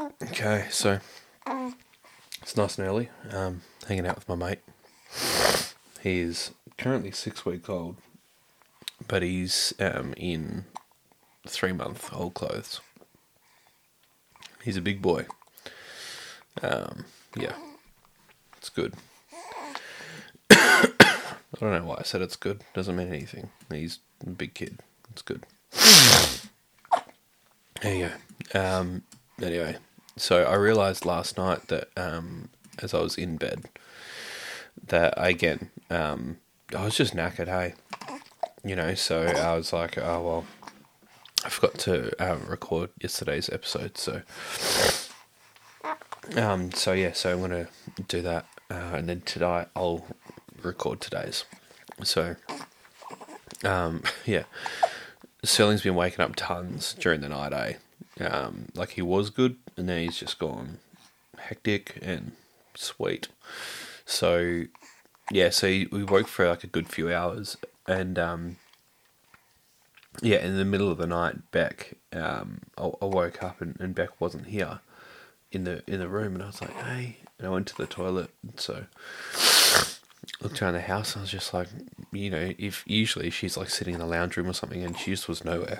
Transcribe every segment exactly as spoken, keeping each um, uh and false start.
Okay, so it's nice and early. Um, hanging out with my mate. He's currently six weeks old, but he's um, in three month old clothes. He's a big boy. Um, yeah, it's good. I don't know why I said it's good. Doesn't mean anything. He's a big kid. It's good. There you go. Um, anyway, so I realised last night that um, as I was in bed, that again, um, I was just knackered, hey? You know, so I was like, oh, well, I forgot to um, record yesterday's episode, so... Um, so yeah, so I'm going to do that, uh, and then tonight I'll record today's. So, um, yeah, Sterling's been waking up tons during the night, eh? Um, like he was good, and then he's just gone hectic and sweet. So, yeah, so he, we woke for like a good few hours, and um, yeah, in the middle of the night, Beck, um, I, I woke up and, and Beck wasn't here in the in the room, and I was like, hey, and I went to the toilet, and so looked around the house, and I was just like, you know, if usually she's like sitting in the lounge room or something, and she just was nowhere.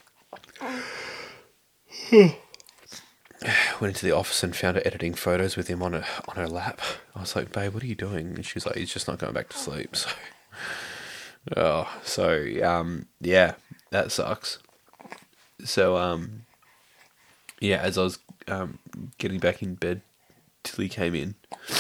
Went into the office and found her editing photos with him on her on her lap. I was like, babe, what are you doing? And she was like, he's just not going back to sleep. So, oh, so um, yeah, that sucks. So um, yeah, as I was um getting back in bed, Tilly came in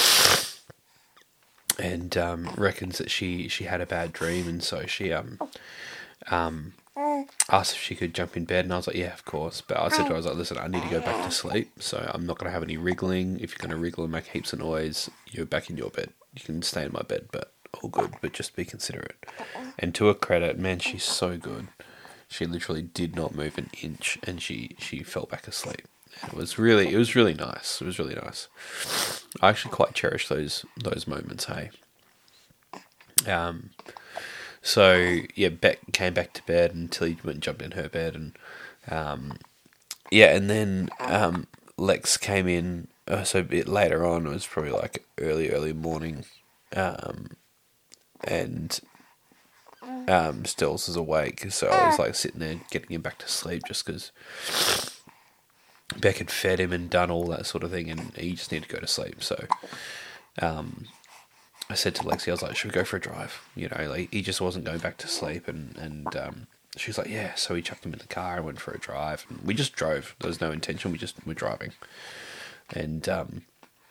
and um, reckons that she, she had a bad dream, and so she um um asked if she could jump in bed, and I was like, yeah, of course. But I said to her, I was like, listen, I need to go back to sleep, so I'm not going to have any wriggling. If you're going to wriggle and make heaps of noise, you're back in your bed. You can stay in my bed, but all good, but just be considerate. And to her credit, man, she's so good. She literally did not move an inch, and she, she fell back asleep. It was really, it was really nice. It was really nice. I actually quite cherish those those moments. Hey, um, so yeah, Beck came back to bed, and Tilly went and jumped in her bed, and um, yeah, and then um, Lex came in. Uh, so a bit later on, it was probably like early, early morning, um, and um, Stills was awake. So I was like sitting there getting him back to sleep, just because Beck had fed him and done all that sort of thing, and he just needed to go to sleep. So um, I said to Lexi, I was like, should we go for a drive? You know, like he just wasn't going back to sleep, and, and um, she was like, yeah. So we chucked him in the car and went for a drive, and we just drove. There was no intention. We just were driving. And, um,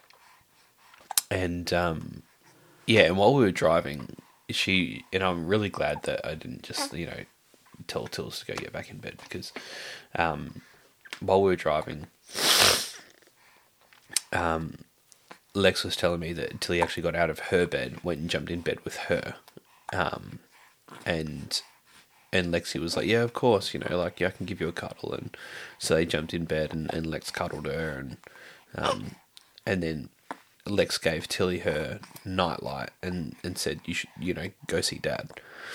and um, yeah, and while we were driving, she, and I'm really glad that I didn't just, you know, tell Tills to go get back in bed, because um, while we were driving, um, Lex was telling me that Tilly actually got out of her bed, went and jumped in bed with her, um, and and Lexi was like, yeah, of course, you know, like, yeah, I can give you a cuddle, and so they jumped in bed, and, and Lex cuddled her, and um, and then Lex gave Tilly her nightlight, and, and said, you should, you know, go see Dad.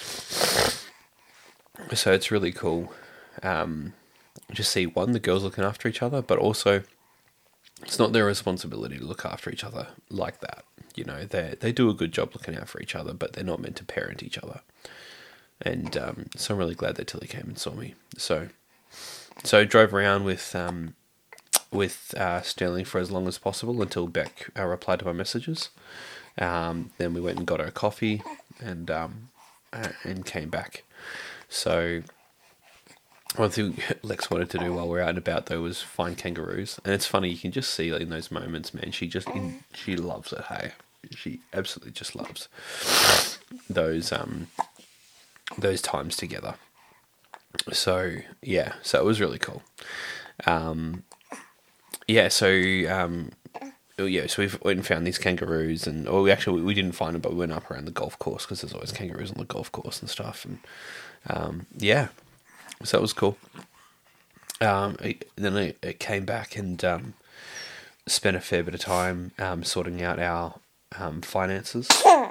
So it's really cool. Um, just see, one, the girls looking after each other, but also it's not their responsibility to look after each other like that. You know, they they do a good job looking out for each other, but they're not meant to parent each other. And um, so I'm really glad that Tilly came and saw me. So, so I drove around with um, with uh, Sterling for as long as possible until Beck uh, replied to my messages. Um, then we went and got her coffee, and um, uh, and came back. So one thing Lex wanted to do while we we're out and about, though, was find kangaroos. And it's funny, you can just see in those moments, man, she just, in, she loves it, hey? She absolutely just loves those, um, those times together. So, yeah, so it was really cool. Um, yeah, so, um, yeah, so we went and found these kangaroos, and, or we actually, we didn't find them, but we went up around the golf course, because there's always kangaroos on the golf course and stuff, and, um, yeah. So that was cool. Um, it, then it, it came back and um, spent a fair bit of time um, sorting out our um, finances.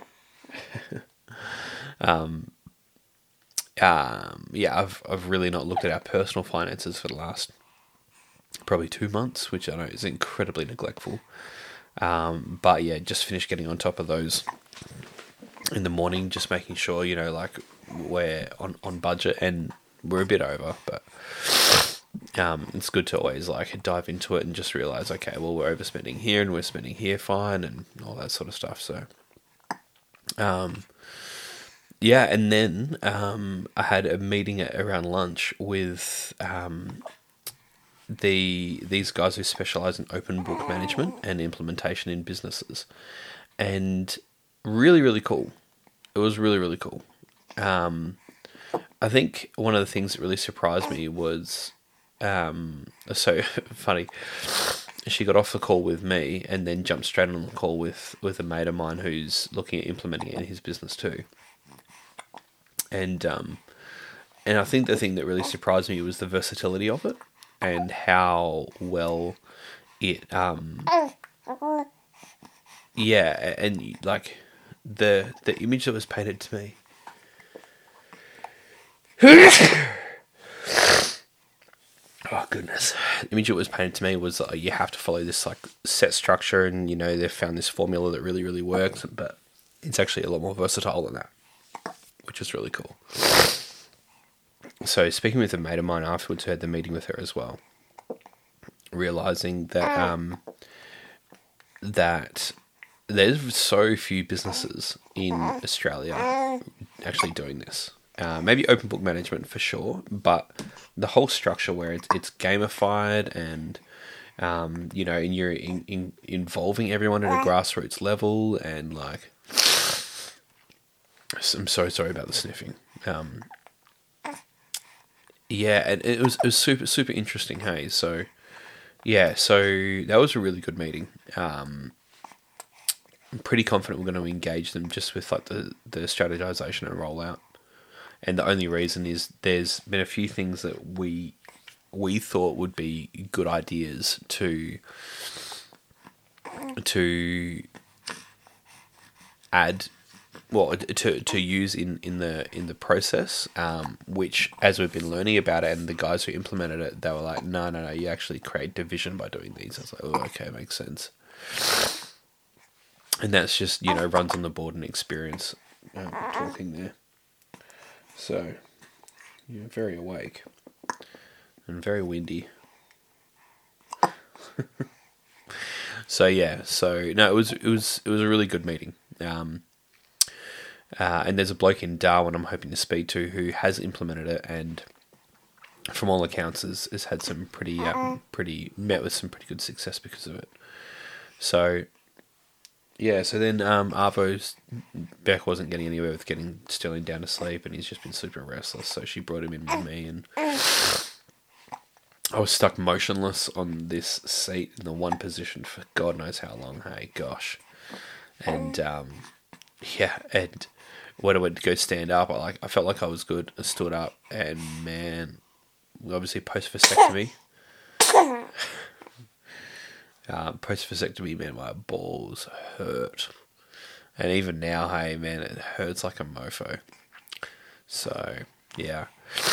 um, um, yeah, I've I've really not looked at our personal finances for the last probably two months, which I know is incredibly neglectful. Um, but yeah, just finished getting on top of those in the morning, just making sure, you know, like we're on, on budget, and we're a bit over, but um, it's good to always like dive into it and just realize, okay, well, we're overspending here and we're spending here fine and all that sort of stuff. So, um, yeah, and then um, I had a meeting at, around lunch with um, the these guys who specialize in open book management and implementation in businesses, and really, really cool. It was really, really cool. Um, I think one of the things that really surprised me was, um, so funny, she got off the call with me and then jumped straight on the call with, with a mate of mine who's looking at implementing it in his business too. And, um, and I think the thing that really surprised me was the versatility of it and how well it, um, yeah, and like the, the image that was painted to me. Oh goodness! The image that was painted to me was like, you have to follow this like set structure, and you know they've found this formula that really, really works. But it's actually a lot more versatile than that, which is really cool. So speaking with a mate of mine afterwards, who had the meeting with her as well, realizing that um, that there's so few businesses in Australia actually doing this. Uh, maybe open book management for sure, but the whole structure where it's, it's gamified and, um, you know, and you're in, in, involving everyone at a grassroots level and like, I'm so sorry about the sniffing. Um, yeah, and it was, it was super, super interesting. Hey, so yeah, so that was a really good meeting. Um, I'm pretty confident we're going to engage them just with like the, the strategization and rollout. And the only reason is there's been a few things that we we thought would be good ideas to to add, well, to to use in, in the in the process. Um, which, as we've been learning about it, and the guys who implemented it, they were like, no, no, no, you actually create division by doing these. I was like, oh, okay, makes sense. And that's just, you know, runs on the board and experience um, talking there. So, you're very awake and very windy. So yeah, so no, it was it was it was a really good meeting. Um, uh, and there's a bloke in Darwin I'm hoping to speak to who has implemented it, and from all accounts has, has had some pretty um, pretty met with some pretty good success because of it. So. Yeah, so then um, Arvo's, Beck wasn't getting anywhere with getting Sterling down to sleep, and he's just been super restless, so she brought him in with me, and I was stuck motionless on this seat in the one position for God knows how long, hey, gosh. And, um, yeah, and when I went to go stand up, I like I felt like I was good. I stood up, and man, obviously post-vasectomy. Um, post-vasectomy, man, my balls hurt. And even now, hey, man, it hurts like a mofo. So, yeah.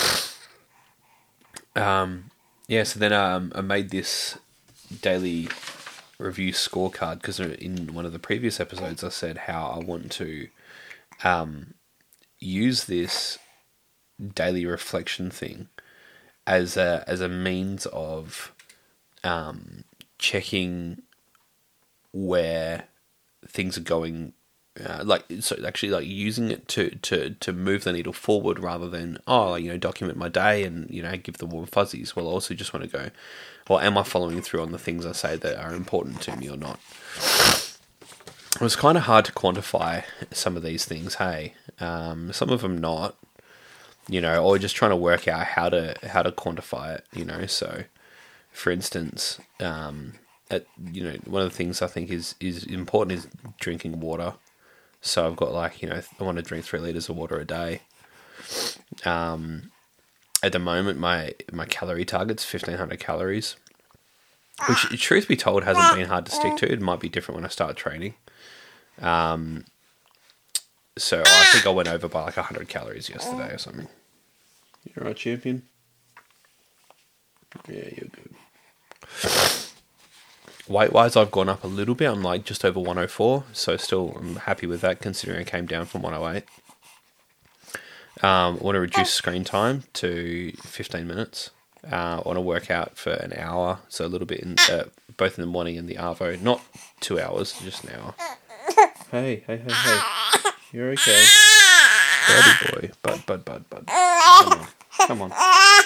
Um, yeah, so then um, I made this daily review scorecard because in one of the previous episodes I said how I want to um, use this daily reflection thing as a, as a means of... Um, checking where things are going, uh, like so actually like using it to, to, to move the needle forward rather than oh you know document my day and you know give the warm fuzzies. Well, I also just want to go, well, am I following through on the things I say that are important to me or not? It was kind of hard to quantify some of these things. Hey, um, some of them not, you know, or just trying to work out how to how to quantify it. You know, so. For instance, um, at, you know, one of the things I think is, is important is drinking water. So I've got like, you know, I want to drink three litres of water a day. Um, at the moment, my, my calorie target's fifteen hundred calories, which, truth be told, hasn't been hard to stick to. It might be different when I start training. Um, so I think I went over by like one hundred calories yesterday or something. You all right, champion? Yeah, you're good. Weight-wise, I've gone up a little bit. I'm like just over one oh four, so still I'm happy with that considering I came down from one oh eight. Um, I want to reduce screen time to fifteen minutes. Uh, I want to work out for an hour, so a little bit in uh, both in the morning and the arvo. Not two hours, just an hour. Hey, hey, hey, hey. You're okay. Buddy boy. Bud, bud, bud, bud. Come on. Come on.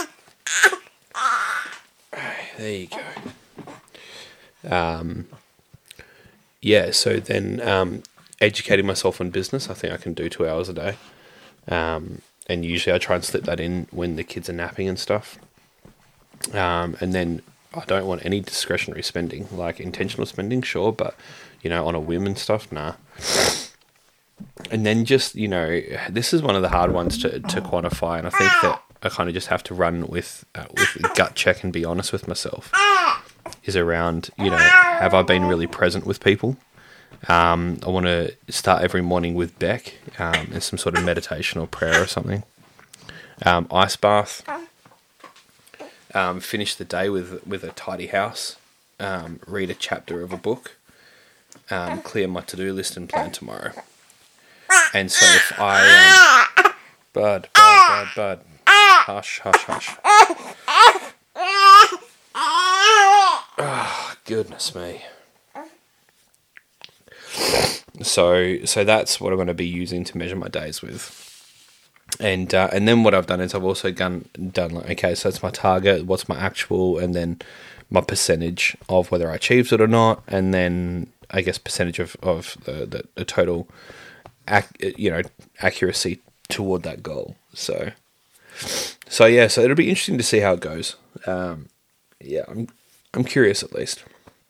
There you go. Um, yeah, so then um, educating myself on business, I think I can do two hours a day. Um, and usually I try and slip that in when the kids are napping and stuff. Um, and then I don't want any discretionary spending, like intentional spending, sure, but, you know, on a whim and stuff, nah. And then just, you know, this is one of the hard ones to, to quantify, and I think that I kind of just have to run with, uh, with a gut check and be honest with myself, is around, you know, have I been really present with people? Um, I want to start every morning with Beck um, and some sort of meditation or prayer or something. Um, ice bath. Um, finish the day with with a tidy house. Um, read a chapter of a book. Um, clear my to-do list and plan tomorrow. And so if I... Um, bud, bud, bud, bud. Hush, hush, hush. Oh, goodness me. So so that's what I'm going to be using to measure my days with. And uh, and then what I've done is I've also done, done like, okay, so that's my target, what's my actual, and then my percentage of whether I achieved it or not, and then I guess percentage of, of the, the, the total ac- you know, accuracy toward that goal. So so yeah, so it'll be interesting to see how it goes. Um, yeah, I'm I'm curious at least.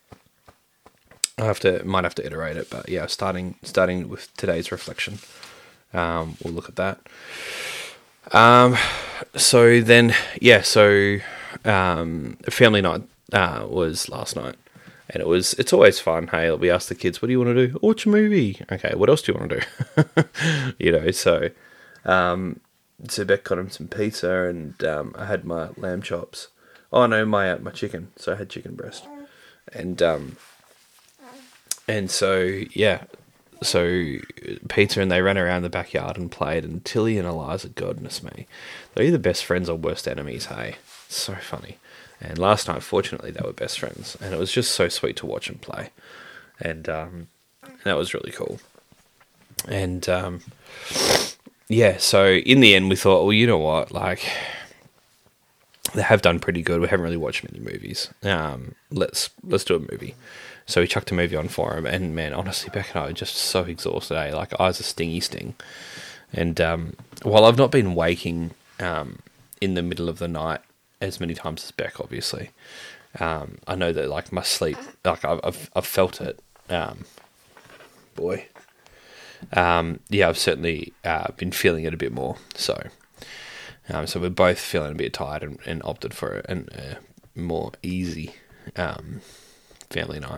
I have to might have to iterate it, but yeah, starting starting with today's reflection. Um, we'll look at that. Um, so then, yeah, so um, family night uh, was last night, and it was. It's always fun. Hey, we ask the kids, "What do you want to do?" Watch a movie. Okay, what else do you want to do? you know, so um, so Beck got him some pizza, and um, I had my lamb chops. Oh no, my uh, my chicken. So I had chicken breast, and um, and so yeah. So pizza, and they ran around the backyard and played, and Tilly and Eliza, goodness me, they're either best friends or worst enemies, hey? It's so funny. And last night, fortunately, they were best friends, and it was just so sweet to watch them play. And, um, and that was really cool. And, um, yeah, so in the end, we thought, well, you know what, like, they have done pretty good. We haven't really watched many movies. Um, let's let's do a movie. So we chucked a movie on for him, and man, honestly, Beck and I were just so exhausted, eh? Like, eyes are stingy sting. And um, while I've not been waking um, in the middle of the night as many times as Beck, obviously, um, I know that, like, my sleep, like, I've I've, I've felt it. Um, boy. Um, yeah, I've certainly uh, been feeling it a bit more, so... Um, so we're both feeling a bit tired and, and opted for a, a more easy um, family night.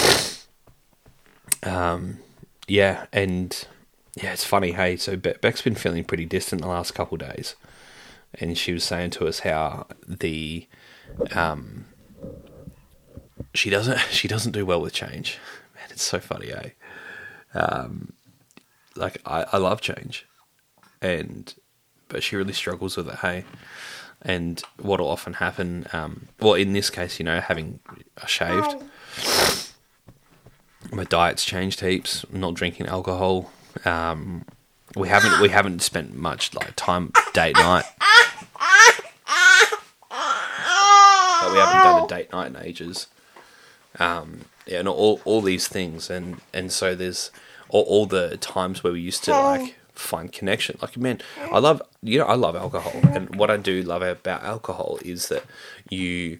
Um, yeah, and yeah, it's funny, hey, so Be- Beck's been feeling pretty distant the last couple of days, and she was saying to us how the um, she doesn't she doesn't do well with change. Man, it's so funny, eh? Um, like I, I love change, and but she really struggles with it, hey? And what'll often happen, um, well, in this case, you know, having shaved, my diet's changed heaps. I'm not drinking alcohol. Um, we haven't we haven't spent much like time date night. But we haven't done a date night in ages. Um, yeah, and all all these things, and, and so there's all, all the times where we used to like find connection. Like, man, I love, you know, I love alcohol. And what I do love about alcohol is that you,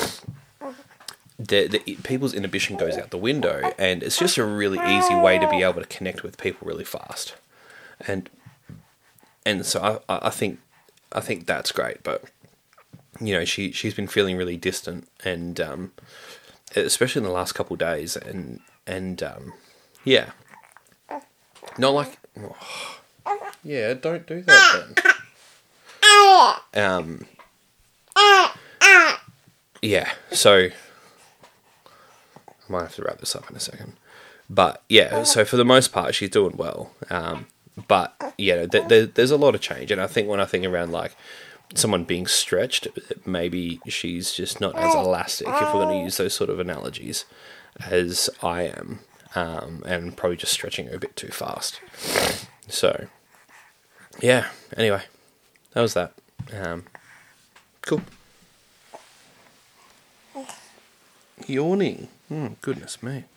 the, the people's inhibition goes out the window, and it's just a really easy way to be able to connect with people really fast. And, and so I, I think, I think that's great. But, you know, she, she's been feeling really distant, and, um, especially in the last couple of days. And, and, um, yeah, not like, oh, yeah, don't do that then. Um, yeah, so I might have to wrap this up in a second. But yeah, so for the most part, she's doing well. Um, but yeah, th- th- there's a lot of change, and I think when I think around like someone being stretched, maybe she's just not as elastic, if we're going to use those sort of analogies, as I am, um, and probably just stretching her a bit too fast. So yeah. Anyway, that was that. Um, cool. Yawning. Oh, goodness me.